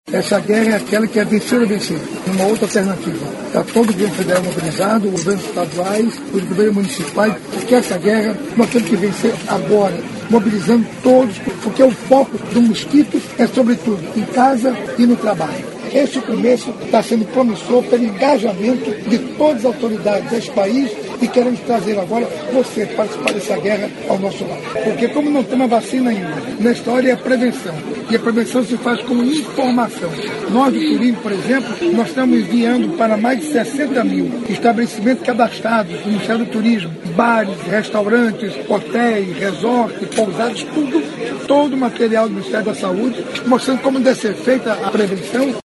Essa guerra é aquela que é vencer ou vencer, uma outra alternativa. Está todo o governo federal mobilizado, os governos estaduais, os governos municipais, porque essa guerra nós temos que vencer agora, mobilizando todos, porque o foco do mosquito é sobretudo em casa e no trabalho. Esse começo está sendo promissor pelo engajamento de todas as autoridades desse país e queremos trazer agora você participar dessa guerra ao nosso lado. Porque como não tem uma vacina ainda, na história é a prevenção. E a prevenção se faz com informação. Nós do turismo, por exemplo, nós estamos enviando para mais de 60 mil estabelecimentos cadastrados no Ministério do Turismo, bares, restaurantes, hotéis, resorts, pousadas, tudo, todo o material do Ministério da Saúde, mostrando como deve ser feita a prevenção.